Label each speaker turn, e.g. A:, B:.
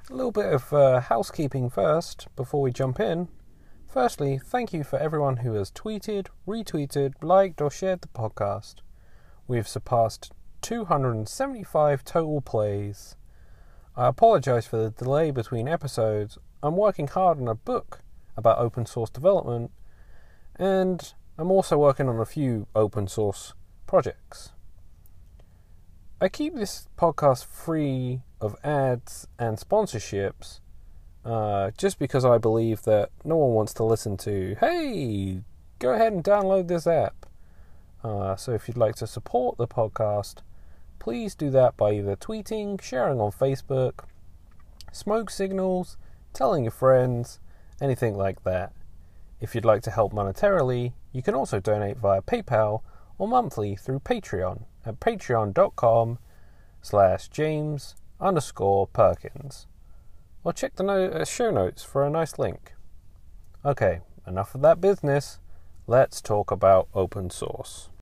A: A little bit of housekeeping first before we jump in. Firstly, thank you for everyone who has tweeted, retweeted, liked or shared the podcast. We've surpassed 275 total plays. I apologise for the delay between episodes. I'm working hard on a book about open source development, and I'm also working on a few open source projects. I keep this podcast free of ads and sponsorships just because I believe that no one wants to listen to, hey, go ahead and download this app. So if you'd like to support the podcast, please do that by either tweeting, sharing on Facebook, smoke signals, telling your friends, anything like that. If you'd like to help monetarily, you can also donate via PayPal or monthly through Patreon at patreon.com/James_Perkins. Or check the show notes for a nice link. Okay, enough of that business. Let's talk about open source.